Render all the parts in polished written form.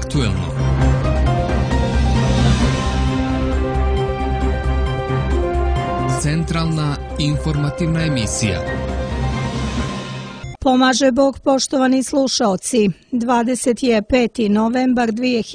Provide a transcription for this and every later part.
aktuelno. Centralna informativna emisija. Pomaže Bog, poštovani slušaoci. 25. novembar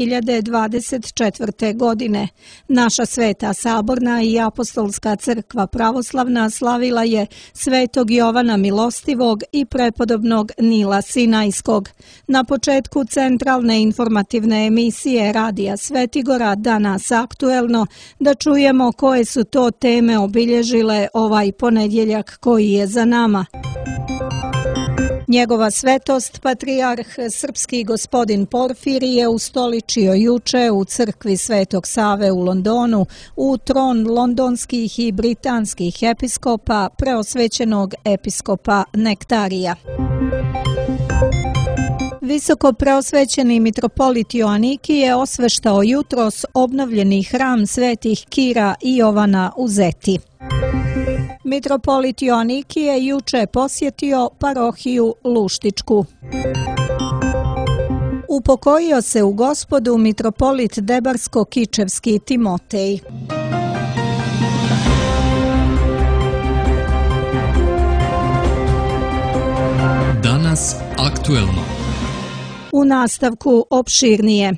2024. godine. Naša Sveta Saborna i Apostolska crkva pravoslavna slavila je Svetog Jovana Milostivog i prepodobnog Nila Sinajskog. Na početku centralne informativne emisije Radija Svetigora danas aktuelno da čujemo koje su to teme obilježile ovaj ponedjeljak koji je za nama. Njegova svetost, patrijarh srpski gospodin Porfirije ustoličio juče u crkvi Svetog Save u Londonu u tron londonskih i britanskih episkopa preosvećenog episkopa Nektarija. Visoko preosvećeni mitropolit Joanikije osveštao jutros obnovljeni hram svetih Kira i Jovana u Zeti. Mitropolit Joanikije juče posjetio parohiju Luštičku. Upokojio se u Gospodu mitropolit Debarsko-Kičevski Timotej. Danas aktuelno. U nastavku opširnije.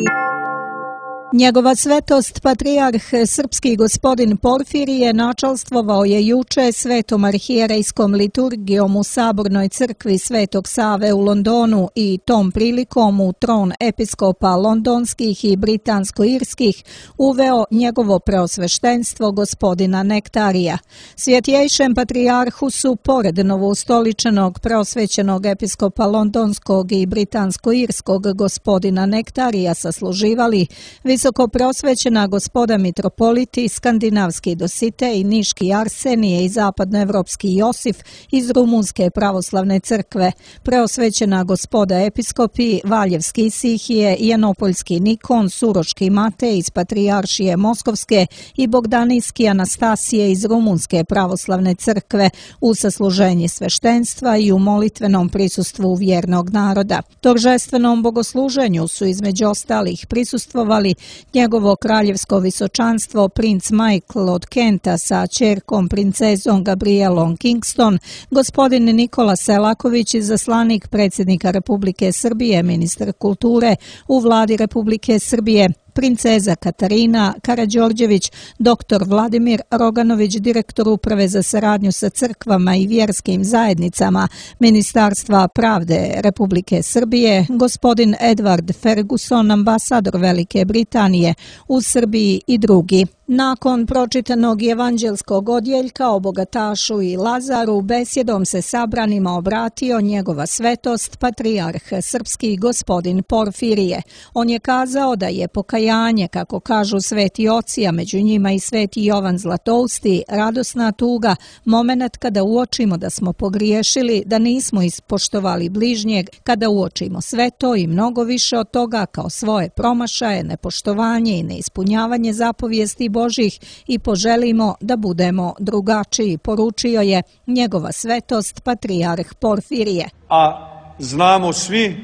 Njegova svetost, patrijarh srpski gospodin Porfirije, načalstvovao je juče svetom arhijerejskom liturgijom u Sabornoj crkvi Svetog Save u Londonu i tom prilikom u tron episkopa londonskih i britansko-irskih uveo njegovo preosveštenstvo gospodina Nektarija. Svjetjejšem patrijarhu su, pored novoustoličenog preosvećenog episkopa londonskog i britansko-irskog gospodina Nektarija sasluživali visoko preosvećena gospoda mitropoliti, skandinavski Dositej, niški Arsenije i zapadnoevropski Josif iz Rumunske pravoslavne crkve, preosvećena gospoda episkopi, Valjevski Isihije, Janopoljski Nikon, Suroški Matej iz Patrijaršije Moskovske i Bogdanijski Anastasije iz Rumunske pravoslavne crkve u sasluženje sveštenstva i u molitvenom prisustvu vjernog naroda. Торжественom bogosluženju su između ostalih prisustvovali njegovo kraljevsko visočanstvo princ Michael od Kenta sa ćerkom princezom Gabrielom Kingston, gospodin Nikola Selaković, izaslanik predsjednika Republike Srbije, ministar kulture u vladi Republike Srbije, princeza Katarina Karađorđević, dr. Vladimir Roganović, direktor Uprave za saradnju sa crkvama i vjerskim zajednicama Ministarstva pravde Republike Srbije, gospodin Edward Ferguson, ambasador Velike Britanije u Srbiji i drugi. Nakon pročitanog evanđelskog odjeljka o bogatašu i Lazaru, besjedom se sabranima obratio njegova svetost, patrijarh srpski gospodin Porfirije. On je kazao da je pokajanje, kako kažu sveti oci, a među njima i sveti Jovan Zlatousti, radosna tuga, momenat kada uočimo da smo pogriješili, da nismo ispoštovali bližnjeg, kada uočimo sve to i mnogo više od toga kao svoje promašaje, nepoštovanje i neispunjavanje zapovijesti Božih i poželimo da budemo drugačiji, poručio je njegova svetost patrijarh Porfirije. A znamo svi,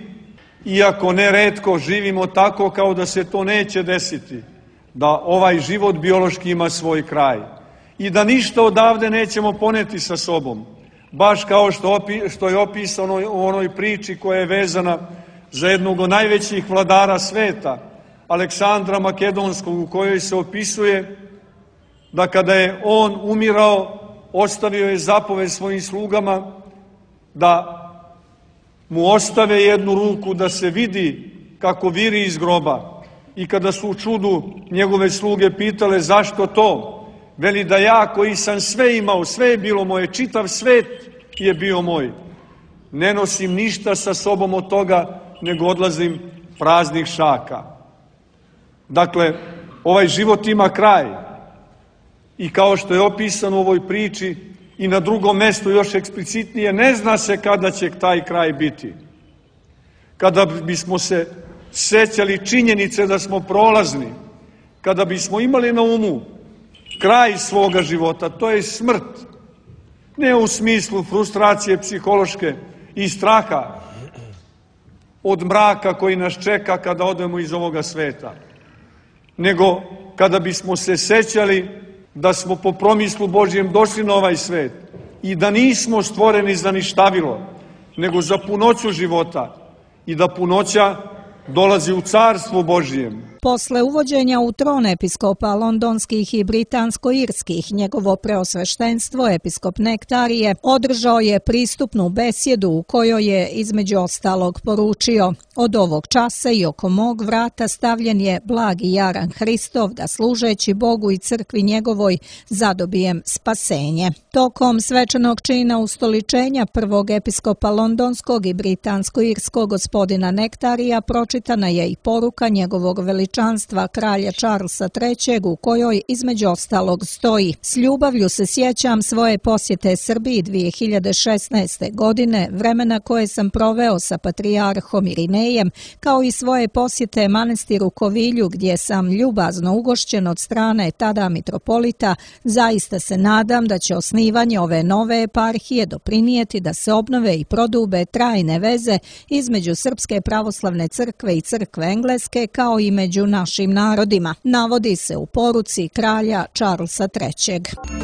iako neretko živimo tako kao da se to neće desiti, da ovaj život biološki ima svoj kraj i da ništa odavde nećemo poneti sa sobom, baš kao što je opisano u onoj priči koja je vezana za jednog od najvećih vladara sveta, Aleksandra Makedonskog, u kojoj se opisuje da kada je on umirao, ostavio je zapoved svojim slugama da mu ostave jednu ruku da se vidi kako viri iz groba. I kada su u čudu njegove sluge pitale zašto to, veli da ja koji sam sve imao, sve je bilo moje, čitav svet je bio moj. Ne nosim ništa sa sobom od toga, nego odlazim praznih šaka. Dakle, ovaj život ima kraj i kao što je opisano u ovoj priči i na drugom mjestu još eksplicitnije, ne zna se kada će taj kraj biti. Kada bismo se sjećali činjenice da smo prolazni, kada bismo imali na umu kraj svoga života, to je smrt, ne u smislu frustracije psihološke i straha, od mraka koji nas čeka kada odemo iz ovoga sveta, nego kada bismo se sećali da smo po promislu Božjem došli na ovaj svet i da nismo stvoreni za ništavilo, nego za punoću života i da punoća dolazi u carstvo Božjem. Posle uvođenja u tron episkopa londonskih i britansko-irskih, njegovo preosveštenstvo, episkop Nektarije, održao je pristupnu besjedu u kojoj je između ostalog poručio: od ovog časa i oko mog vrata stavljen je blagi jaran Hristov, da služeći Bogu i crkvi njegovoj zadobijem spasenje. Tokom svečanog čina ustoličenja prvog episkopa londonskog i britansko-irskog gospodina Nektarija pročitana je i poruka njegovog veličanstva kralja Charlesa III u kojoj između ostalog stoji: s ljubavlju se sjećam svoje posjete Srbiji 2016. godine, vremena koje sam proveo sa patrijarhom Irinejem, kao i svoje posjete manastiru Kovilju gdje sam ljubazno ugošćen od strane tada mitropolita. Zaista se nadam da će osnivanje ove nove eparhije doprinijeti da se obnove i prodube trajne veze između Srpske pravoslavne crkve i crkve engleske, kao i među našim narodima, navodi se u poruci kralja Charlesa III.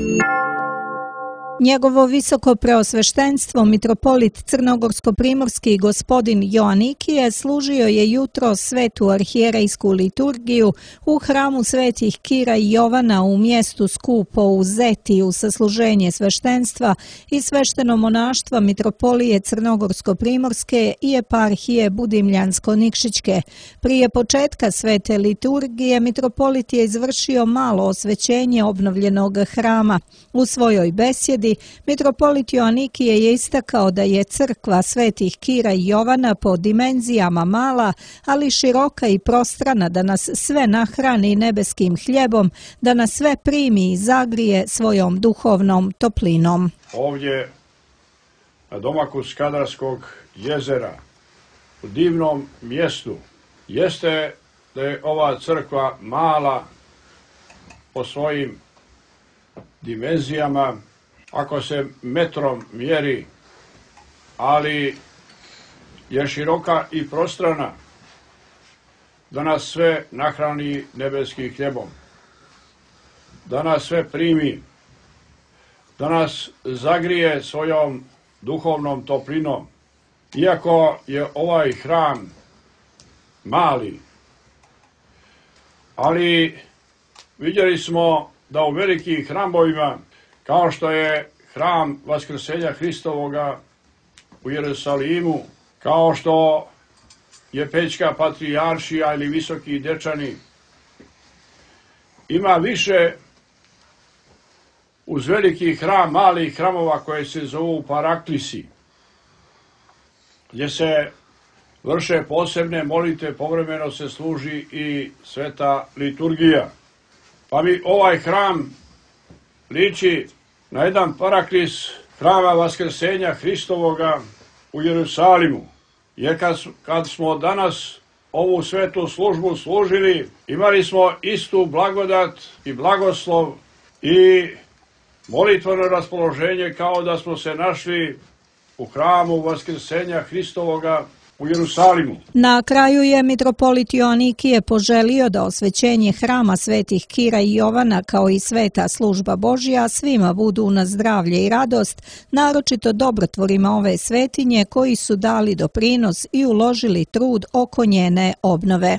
Njegovo visoko preosveštenstvo mitropolit crnogorsko-primorski gospodin Joanikije služio je jutro svetu arhijerejsku liturgiju u hramu svetih Kira i Jovana u mjestu Skupo u Zetiju sa služenje sveštenstva i svešteno monaštva mitropolije crnogorsko-primorske i eparhije Budimljansko-Nikšićke. Prije početka svete liturgije mitropolit je izvršio malo osvećenje obnovljenog hrama. U svojoj besjedi mitropolit Joanikije je istakao da je crkva svetih Kira i Jovana po dimenzijama mala, ali široka i prostrana, da nas sve nahrani nebeskim hljebom, da nas sve primi i zagrije svojom duhovnom toplinom. Ovdje na domaku Skadarskog jezera, u divnom mjestu, jeste da je ova crkva mala po svojim dimenzijama, ako se metrom mjeri, ali je široka i prostrana, da nas sve nahrani nebeskim hljebom, da nas sve primi, da nas zagrije svojom duhovnom toplinom. Iako je ovaj hram mali, ali vidjeli smo da u velikim hramovima, kao što je hram Vaskrsenja Hristovoga u Jerusalimu, kao što je Pećka patrijaršija ili Visoki Dečani, ima više uz veliki hram malih hramova koje se zovu paraklisi, gdje se vrše posebne molitve, povremeno se služi i sveta liturgija. Pa mi ovaj hram liči na jedan paraklis hrama Vaskrsenja Hristovoga u Jerusalimu. Jer kad smo danas ovu svetu službu služili, imali smo istu blagodat i blagoslov i molitveno raspoloženje kao da smo se našli u hramu Vaskrsenja Hristovoga u Jerusalimu. Na kraju je mitropolit Joanikije poželio da osvećenje hrama svetih Kira i Jovana kao i sveta služba Božja svima budu na zdravlje i radost, naročito dobrotvorima ove svetinje koji su dali doprinos i uložili trud oko njene obnove.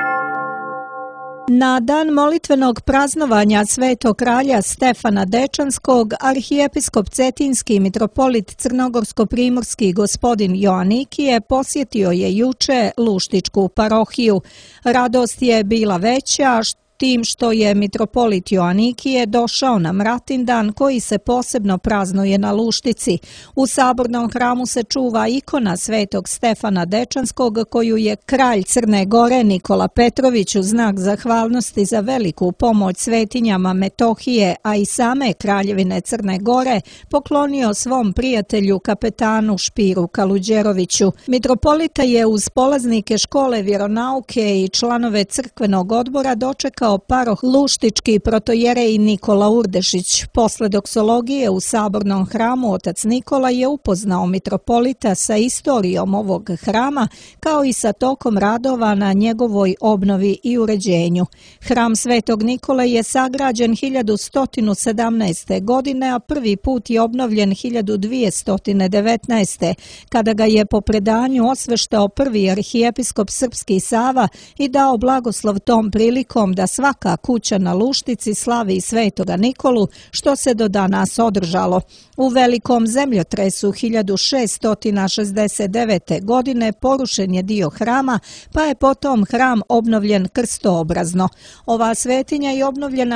Na dan molitvenog praznovanja svetog kralja Stefana Dečanskog, arhijepiskop Cetinski mitropolit crnogorsko-primorski gospodin Joanikije posjetio je juče Luštičku parohiju. Radost je bila veća tim što je mitropolit Joanikije došao na Mratindan koji se posebno praznuje na Luštici. U sabornom hramu se čuva ikona svetog Stefana Dečanskog koju je kralj Crne Gore Nikola Petrović u znak zahvalnosti za veliku pomoć svetinjama Metohije, a i same kraljevine Crne Gore poklonio svom prijatelju kapetanu Špiru Kaluđeroviću. Mitropolita je uz polaznike škole vjeronauke i članove crkvenog odbora dočekao obišao paroh luštički protojerej Nikola Urdešić. Posle doksologije u sabornom hramu otac Nikola je upoznao mitropolita sa istorijom ovog hrama, kao i sa tokom radova na njegovoj obnovi i uređenju. Hram Svetog Nikole je sagrađen 1117. godine, a prvi put je obnovljen 1219. kada ga je po predanju osveštao prvi arhijepiskop srpski Sava i dao blagoslov tom prilikom da svaka kuća na Luštici slavi Svetoga Nikolu, što se do danas održalo. U velikom zemljotresu 1669. godine porušen je dio hrama, pa je potom hram obnovljen krstoobrazno. Ova svetinja je obnovljena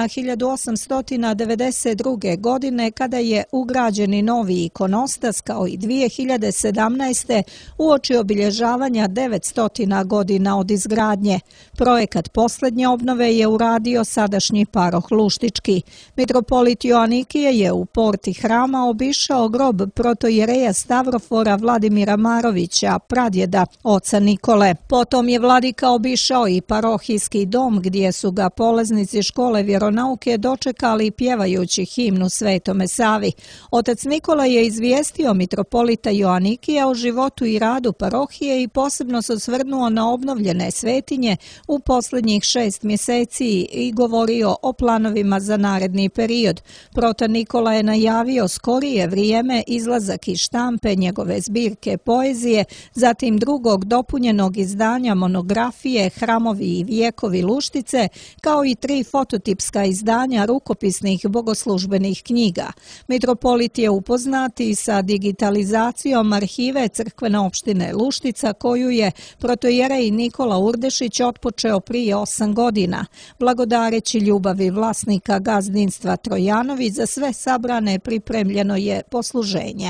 1892. godine kada je ugrađeni novi ikonostas, kao i 2017. uoči obilježavanja 900 godina od izgradnje. Projekat posljednje obnove je uradio sadašnji paroh Luštički. Mitropolit Joanikije je u porti hrama obišao grob protojereja Stavrofora Vladimira Marovića, pradjeda oca Nikole. Potom je vladika obišao i parohijski dom gdje su ga polaznici škole vjeronauke dočekali pjevajući himnu Svetome Savi. Otac Nikola je izvijestio mitropolita Joanikija o životu i radu parohije i posebno se osvrnuo na obnovljene svetinje u posljednjih 6 mjeseci i govorio o planovima za naredni period. Proto Nikola je najavio skorije vrijeme izlazak iz štampe njegove zbirke poezije, zatim drugog dopunjenog izdanja monografije Hramovi i vijekovi Luštice, kao i 3 fototipska izdanja rukopisnih bogoslužbenih knjiga. Mitropolit je upoznat i sa digitalizacijom arhive crkvene opštine Luštica, koju je protojerej Nikola Urdešić otpočeo prije 8 godina. Blagodareći ljubavi vlasnika gazdinstva Trojanović, za sve sabrane pripremljeno je posluženje.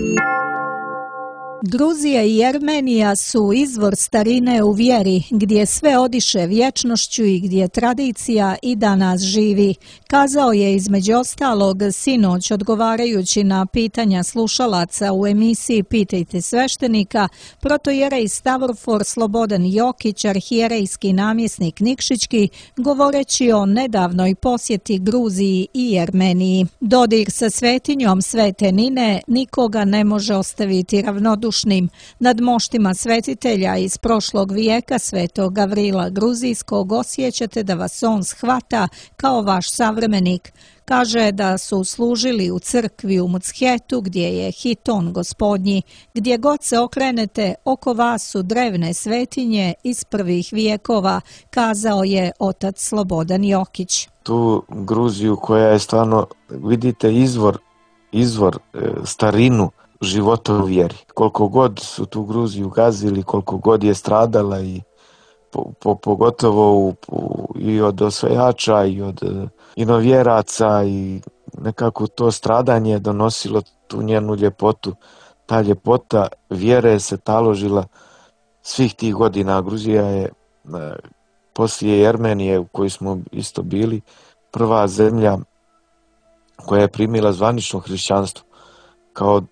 Gruzija i Armenija su izvor starine u vjeri, gdje sve odiše vječnošću i gdje tradicija i danas živi, kazao je između ostalog sinoć odgovarajući na pitanja slušalaca u emisiji Pitajte sveštenika protojerej Stavrofor Slobodan Jokić, arhijerejski namjesnik Nikšićki, govoreći o nedavnoj posjeti Gruziji i Armeniji. Dodir sa svetinjom Svete Nine nikoga ne može ostaviti ravnodušnim. Nad moštima svetitelja iz prošlog vijeka Svetog Gavrila Gruzijskog osjećate da vas on shvata kao vaš savremenik. Kaže da su služili u crkvi u Mutshetu gdje je Hiton Gospodnji. Gdje god se okrenete, oko vas su drevne svetinje iz prvih vijekova, kazao je otac Slobodan Jokić. Tu Gruziju koja je stvarno, vidite, izvor starinu života u vjeri. Koliko god su tu Gruziju gazili, koliko god je stradala i pogotovo i od osvajača i od inovjeraca, i nekako to stradanje donosilo tu njenu ljepotu. Ta ljepota vjere se taložila svih tih godina. Gruzija je poslije Armenije, u kojoj smo isto bili, prva zemlja koja je primila zvanično hrišćanstvo kao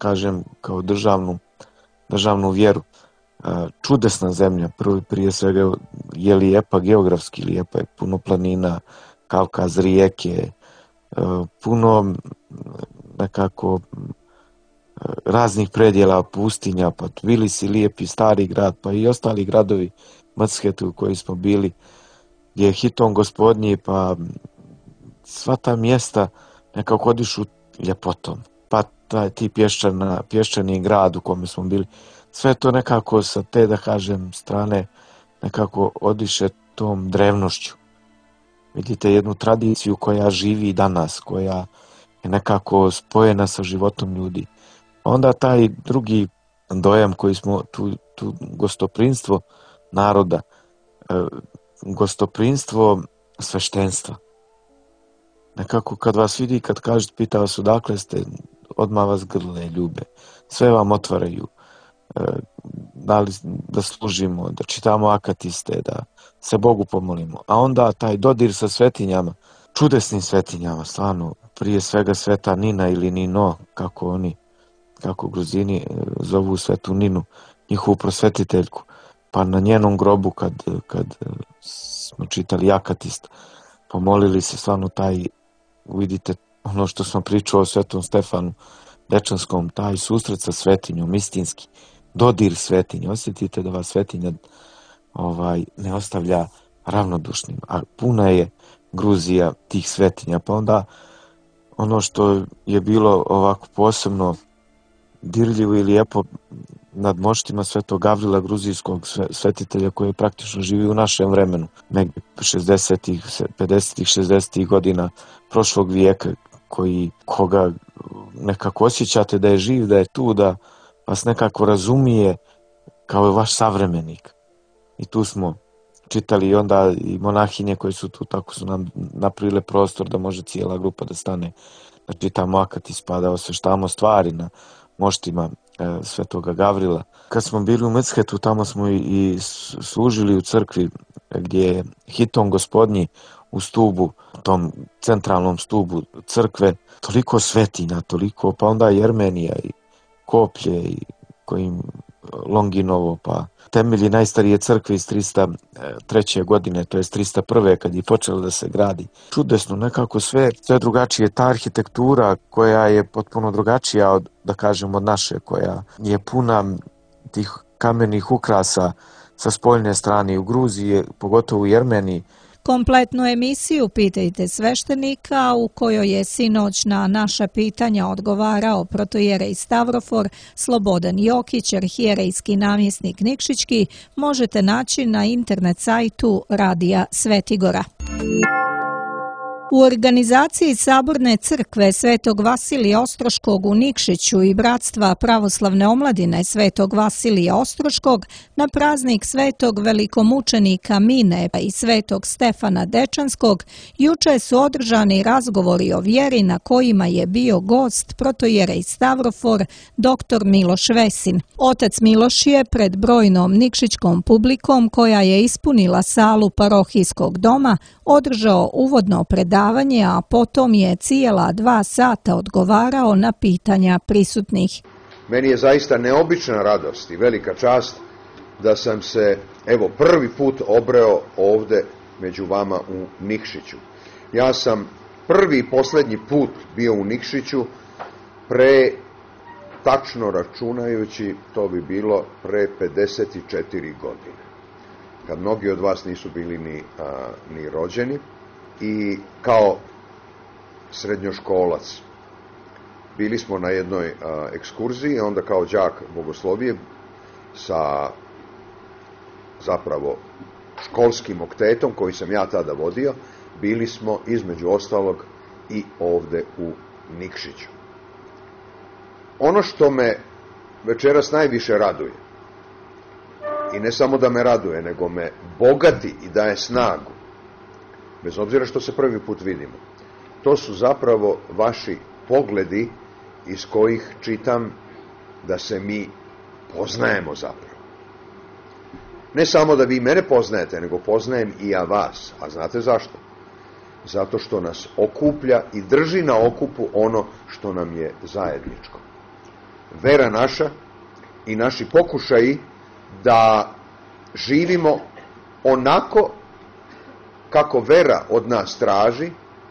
državnu vjeru. Čudesna zemlja, prije svega je lijepa, geografski lijepa, je puno planina, Kavkaz, rijeke, puno nekako raznih predjela, pustinja, pa Tbilisi, lijepi stari grad, pa i ostali gradovi Mutshetu u koji smo bili, gdje je Hiton Gospodnji, pa sva ta mjesta nekako odišu ljepotom. Pa ti pješčani grad u kome smo bili, sve to nekako sa te, da kažem, strane nekako odiše tom drevnošću. Vidite jednu tradiciju koja živi danas, koja je nekako spojena sa životom ljudi. Onda taj drugi dojam koji smo, tu gostoprinstvo naroda, gostoprinstvo sveštenstva. Nekako kad vas vidi, kad kažete, pita vas odakle ste, odmah vas grle, ljube. Sve vam otvaraju. Da služimo, da čitamo akatiste, da se Bogu pomolimo. A onda taj dodir sa svetinjama, čudesnim svetinjama, stvarno, prije svega Sveta Nina ili Nino, kako Gruzini zovu Svetu Ninu, njihovu prosvetiteljku. pa na njenom grobu kad smo čitali Akatist, pomolili se stvarno taj, vidite ono što smo pričali o Svetom Stefanu Dečanskom, taj susret sa svetinjom, istinski, dodir svetinje, osjetite da vas svetinja ne ostavlja ravnodušnim, a puna je Gruzija tih svetinja, pa onda ono što je bilo ovako posebno dirljivo i lijepo nad moštima Svetog Gavrila Gruzijskog svetitelja koji je praktično živi u našem vremenu, negdje 60-ih, 50-ih, 60-ih godina prošlog vijeka, koga nekako osjećate da je živ, da je tu, da vas nekako razumije kao vaš savremenik. I tu smo čitali i onda i monahinje koje su tu, tako su nam napravile prostor da može cijela grupa da stane, da čitamo Akatist, pa da osveštamo stvari na moštima Svetoga Gavrila. Kad smo bili u Metshetu, tamo smo i služili u crkvi gdje je hiton Gospodnji u stubu, tom centralnom stubu crkve, toliko svetinja, toliko, pa onda Jermenija i koplje i kojim Longinovo, pa temelji najstarije crkve iz 303. godine, to je 301. kad je počelo da se gradi. Čudesno, nekako sve drugačije. Ta arhitektura koja je potpuno drugačija od, da kažem, od naše, koja je puna tih kamenih ukrasa sa spoljne strane u Gruziji, pogotovo u Jermeniji. Kompletnu emisiju Pitajte sveštenika, u kojoj je sinoć na naša pitanja odgovarao protoijerej Stavrofor Slobodan Jokić, arhijerejski namjesnik Nikšićki, možete naći na internet sajtu Radija Svetigora. U organizaciji Saborne crkve Svetog Vasilija Ostroškog u Nikšiću i Bratstva pravoslavne omladine Svetog Vasilija Ostroškog na praznik Svetog velikomučenika Mine i Svetog Stefana Dečanskog juče su održani razgovori o vjeri na kojima je bio gost protoijerej Stavrofor dr. Miloš Vesin. Otac Miloš je pred brojnom nikšićkom publikom koja je ispunila salu parohijskog doma održao uvodno predavanje, a potom je cijela 2 sata odgovarao na pitanja prisutnih. Meni je zaista neobična radost i velika čast da sam se prvi put obreo ovde među vama u Nikšiću. Ja sam prvi i posljednji put bio u Nikšiću tačno računajući, to bi bilo pre 54 godine. Kad mnogi od vas nisu bili ni rođeni, i kao srednjoškolac bili smo na jednoj ekskurziji, onda kao đak bogoslovije sa zapravo školskim oktetom koji sam ja tada vodio, bili smo između ostalog i ovde u Nikšiću. Ono što me večeras najviše raduje, i ne samo da me raduje, nego me bogati i daje snagu, bez obzira što se prvi put vidimo, to su zapravo vaši pogledi iz kojih čitam da se mi poznajemo zapravo. Ne samo da vi mene poznajete, nego poznajem i ja vas. A znate zašto? Zato što nas okuplja i drži na okupu ono što nam je zajedničko. Vera naša i naši pokušaji da živimo onako kako vera od nas traži,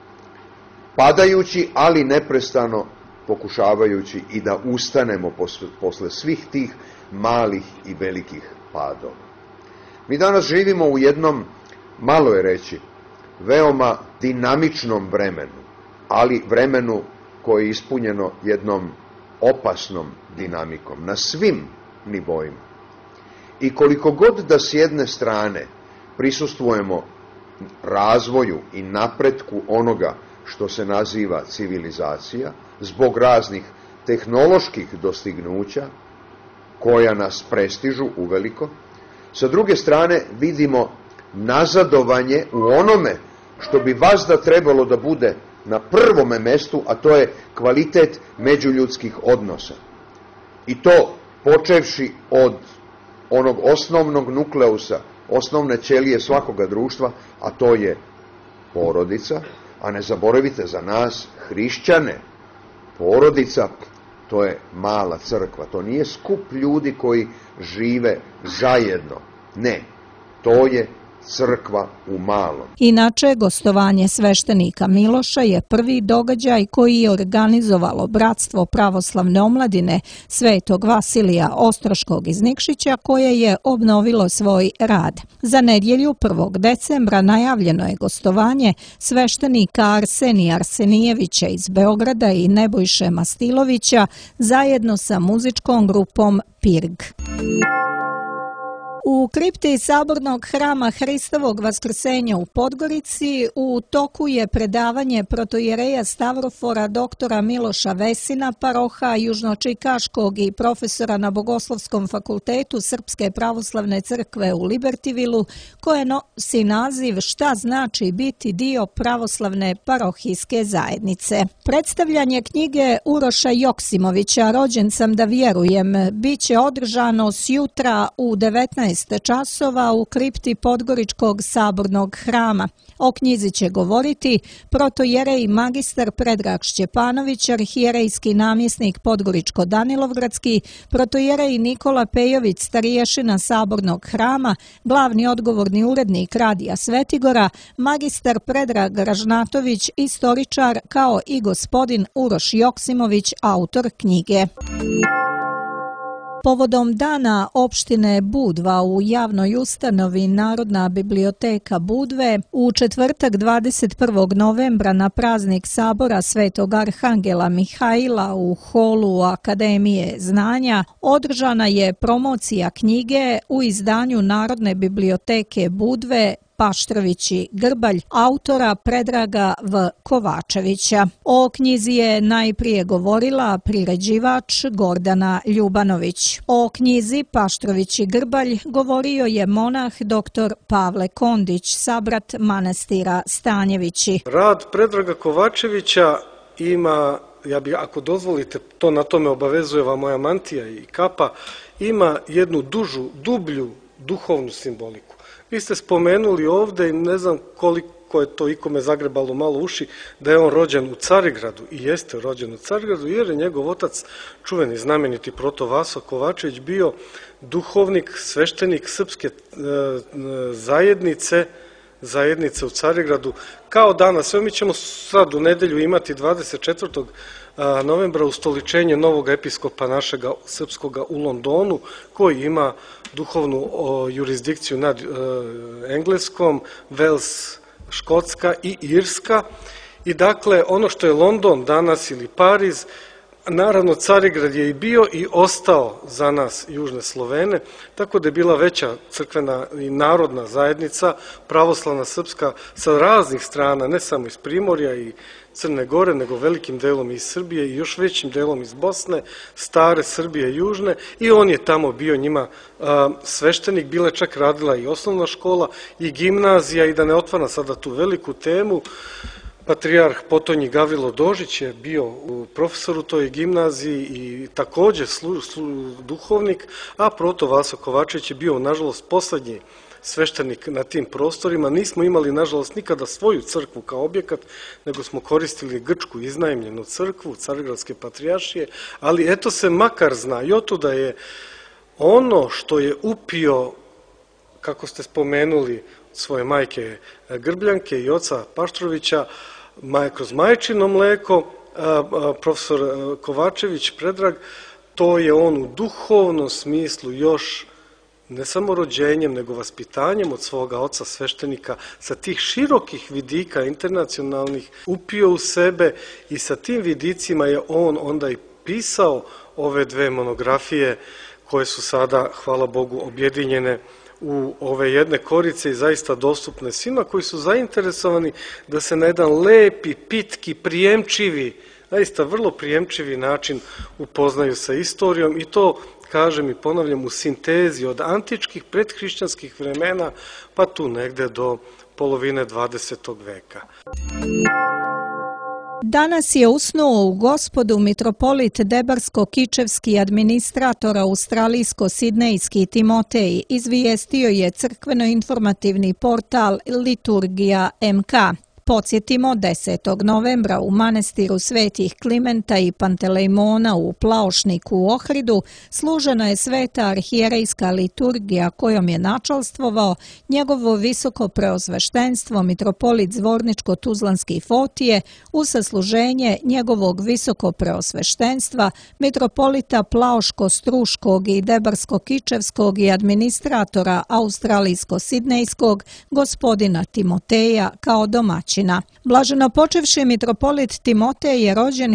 padajući, ali neprestano pokušavajući i da ustanemo posle svih tih malih i velikih padova. Mi danas živimo u jednom, malo je reći, veoma dinamičnom vremenu, ali vremenu koje je ispunjeno jednom opasnom dinamikom na svim nivoima. I koliko god da s jedne strane prisustvujemo razvoju i napretku onoga što se naziva civilizacija, zbog raznih tehnoloških dostignuća koja nas prestižu uveliko, sa druge strane vidimo nazadovanje u onome što bi vazda trebalo da bude na prvome mestu, a to je kvalitet međuljudskih odnosa. I to počevši od onog osnovnog nukleusa, osnovne ćelije svakoga društva, a to je porodica, a ne zaboravite za nas, hrišćane, porodica, to je mala crkva, to nije skup ljudi koji žive zajedno Ne, to je crkva u malom. Inače, gostovanje sveštenika Miloša je prvi događaj koji je organizovalo Bratstvo pravoslavne omladine Svetog Vasilija Ostroškog iz Nikšića, koje je obnovilo svoj rad. Za nedjelju 1. decembra najavljeno je gostovanje sveštenika Arsenija Arsenijevića iz Beograda i Nebojše Mastilovića zajedno sa muzičkom grupom Pirg. U kripti Sabornog hrama Hristovog Vaskrsenja u Podgorici u toku je predavanje protoijereja Stavrofora doktora Miloša Vesina, paroha Južnočikaškog i profesora na Bogoslovskom fakultetu Srpske pravoslavne crkve u Libertivilu, koje nosi naziv Šta znači biti dio pravoslavne parohijske zajednice. Predstavljanje knjige Uroša Joksimovića Rođen sam da vjerujem bit će održano sjutra u 19 časova u kripti Podgoričkog sabornog hrama. O knjizi će govoriti protojerej magistar Predrag Šćepanović, arhijerejski namjesnik Podgoričko-Danilovgradski, protojerej Nikola Pejović, starješina sabornog hrama, glavni odgovorni urednik Radija Svetigora, magistar Predrag Ražnatović, istoričar, kao i gospodin Uroš Joksimović, autor knjige. Povodom dana opštine Budva u javnoj ustanovi Narodna biblioteka Budve u četvrtak 21. novembra na praznik Sabora Svetog Arhangela Mihaila u holu Akademije znanja održana je promocija knjige u izdanju Narodne biblioteke Budve Paštrović i Grbalj, autora Predraga V. Kovačevića. O knjizi je najprije govorila priređivač Gordana Ljubanović. O knjizi Paštrović i Grbalj govorio je monah dr. Pavle Kondić, sabrat manastira Stanjevići. Rad Predraga Kovačevića ima, ako dozvolite, to na tome obavezuje va moja mantija i kapa, ima jednu dublju duhovnu simboliku. Vi ste spomenuli ovdje i ne znam koliko je to ikome zagrebalo malo uši, da je on rođen u Carigradu i jeste rođen u Carigradu jer je njegov otac, čuveni znameniti proto Vaso Kovačević, bio duhovnik, sveštenik srpske zajednice u Carigradu. Kao danas, evo mi ćemo sad u nedjelju imati 24. novembra ustoličenje novog episkopa našega srpskoga u Londonu, koji ima duhovnu jurisdikciju nad Engleskom, Wales, Škotska i Irska. I dakle, ono što je London danas ili Pariz, naravno Carigrad je i bio i ostao za nas južne Slovene, tako da je bila veća crkvena i narodna zajednica, pravoslavna srpska, sa raznih strana, ne samo iz Primorja i Crne Gore, nego velikim delom iz Srbije i još većim delom iz Bosne, stare Srbije južne, i on je tamo bio njima sveštenik. Bila je čak radila i osnovna škola i gimnazija, i da ne otvaram sada tu veliku temu, patrijarh potonji Gavrilo Dožić je bio profesor u toj gimnaziji i također duhovnik, a proto Vaso Kovačević je bio, nažalost, poslednji sveštenik na tim prostorima. Nismo imali, nažalost, nikada svoju crkvu kao objekat, nego smo koristili grčku iznajmljenu crkvu Carigradske patrijaršije, ali eto se makar zna i otuda je ono što je upio, kako ste spomenuli, svoje majke Grbljanke i oca Paštrovića, kroz majčino mleko, profesor Kovačević Predrag, to je on u duhovnom smislu još ne samo rođenjem, nego vaspitanjem od svoga oca sveštenika sa tih širokih vidika internacionalnih upio u sebe, i sa tim vidicima je on onda i pisao ove dve monografije koje su sada, hvala Bogu, objedinjene u ove jedne korice i zaista dostupne svima koji su zainteresovani da se na jedan lepi, pitki, prijemčivi, zaista vrlo prijemčivi način upoznaju sa istorijom, i to, kažem i ponavljam, u sintezi od antičkih predhrišćanskih vremena pa tu negde do polovine 20. veka. Danas je usnuo u Gospodu mitropolit Debarsko-Kičevski administrator australijsko-sidnejski Timotej, izvijestio je crkveno-informativni portal Liturgija MK. Podsjetimo, 10. novembra u manastiru Svetih Klimenta i Pantelejmona u Plaošniku u Ohridu služena je sveta arhijerejska liturgija kojom je načalstvovao njegovo visoko preosveštenstvo mitropolit Zvorničko-Tuzlanski Fotije u sasluženje njegovog visoko preosveštenstva mitropolita Plaoško-Struškog i Debarsko-Kičevskog i administratora Australijsko-Sidnejskog gospodina Timoteja kao domaćina. Blaženopočevši mitropolit Timotej je rođen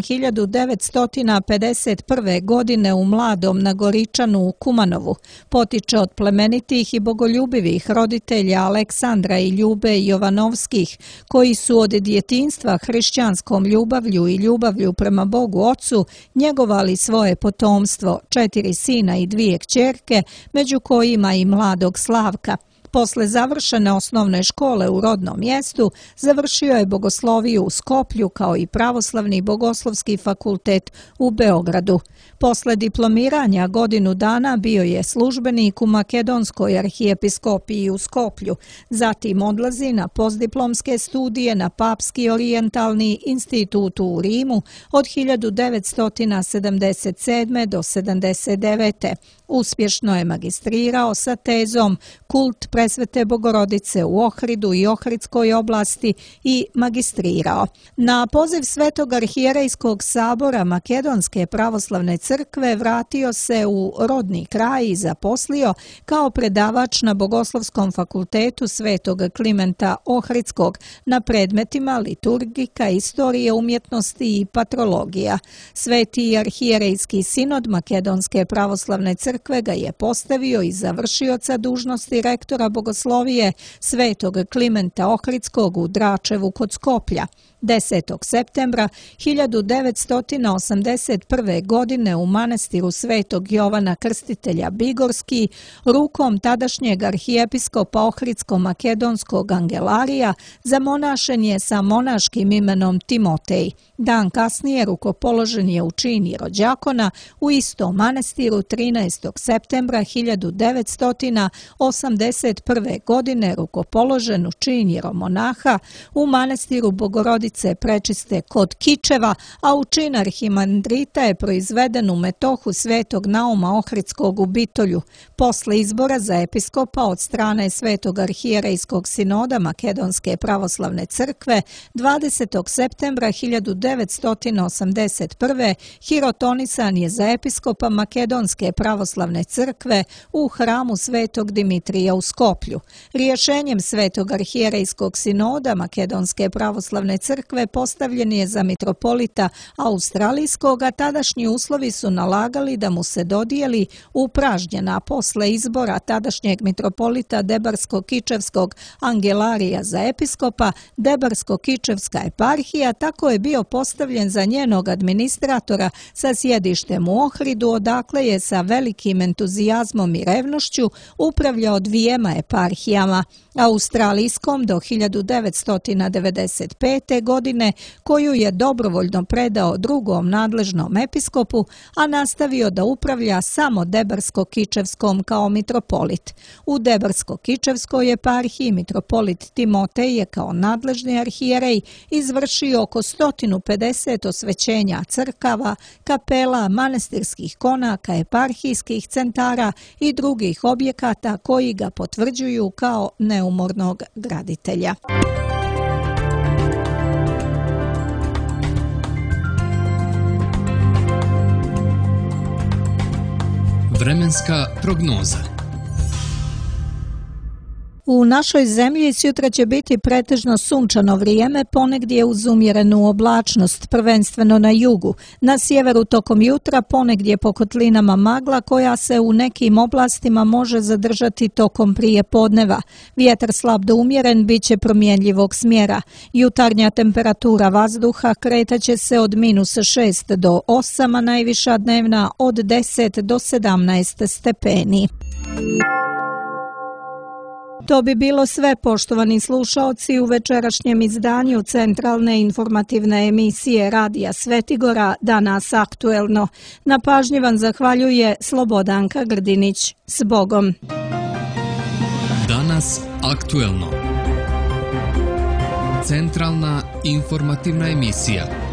1951. godine u Mladom na Goričanu u Kumanovu. Potiče od plemenitih i bogoljubivih roditelja Aleksandra i Ljube Jovanovskih, koji su od djetinjstva hrišćanskom ljubavlju i ljubavlju prema Bogu Ocu njegovali svoje potomstvo, 4 sina i 2 kćerke, među kojima i mladog Slavka. Posle završene osnovne škole u rodnom mjestu, završio je bogosloviju u Skoplju kao i Pravoslavni bogoslovski fakultet u Beogradu. Posle diplomiranja godinu dana bio je službenik u Makedonskoj arhijepiskopiji u Skoplju, zatim odlazi na postdiplomske studije na Papski orijentalni institut u Rimu od 1977. do 79. Uspješno je magistrirao sa tezom Kult Presvete Bogorodice u Ohridu i Ohridskoj oblasti i magistrirao. Na poziv Svetog arhijerejskog sabora Makedonske pravoslavne crkve vratio se u rodni kraj i zaposlio kao predavač na Bogoslovskom fakultetu Svetog Klimenta Ohridskog na predmetima liturgika, istorije umjetnosti i patrologija. Sveti arhijerejski sinod Makedonske pravoslavne crkve ga je postavio i za vršioca dužnosti rektora bogoslovije Svetog Klimenta Ohridskog u Dračevu kod Skoplja. 10. septembra 1981. godine u manastiru Svetog Jovana Krstitelja Bigorski rukom tadašnjeg arhijepiskopa Ohridsko-makedonskog Angelarija zamonašen je sa monaškim imenom Timotej. Dan kasnije rukopoložen je u čin rođakona u istom manastiru 13. septembra 1981. godine rukopoložen u čin jeromonaha u manastiru Bogorodice Prečiste kod Kičeva, a u čin arhimandrita je proizveden u metohu Svetog Nauma Ohridskog u Bitolju. Posle izbora za episkopa od strane Svetog arhijerejskog sinoda Makedonske pravoslavne crkve 20. septembra 1981. hirotonisan je za episkopa Makedonske pravoslavne crkve u hramu Svetog Dimitrija u Skoplju. Rješenjem Svetog arhijerejskog sinoda Makedonske pravoslavne crkve postavljen je za mitropolita Australijskog, a tadašnji uslovi su nalagali da mu se dodijeli upražnjena posle izbora tadašnjeg mitropolita Debarsko-Kičevskog Angelarija za episkopa Debarsko-Kičevska eparhija, tako je bio postavljen za njenog administratora sa sjedištem u Ohridu, odakle je sa velikim entuzijazmom i revnošću upravljao 2 eparhijama, Australijskom do 1995. godine, koju je dobrovoljno predao drugom nadležnom episkopu, a nastavio da upravlja samo Debarsko-Kičevskom kao mitropolit. U Debarsko-Kičevskoj eparhiji mitropolit Timotej je kao nadležni arhijerej izvršio oko 150 osvećenja crkava, kapela, manastirskih konaka, eparhijskih centara i drugih objekata koji ga potvrđuju kao neumornog graditelja. Vremenska prognoza. U našoj zemlji sutra će biti pretežno sunčano vrijeme, ponegdje uz umjerenu oblačnost, prvenstveno na jugu. Na sjeveru tokom jutra ponegdje po kotlinama magla koja se u nekim oblastima može zadržati tokom prijepodneva. Vjetar slab do umjeren bit će promjenljivog smjera. Jutarnja temperatura vazduha kretaće se od -6 do 8, a najviša dnevna od 10 do 17 stepeni. To bi bilo sve, poštovani slušaoci, u večerašnjem izdanju centralne informativne emisije Radija Svetigora Danas aktuelno. Na pažnji vam zahvaljuje Slobodanka Grdinić. S Bogom! Danas aktuelno. Centralna informativna emisija.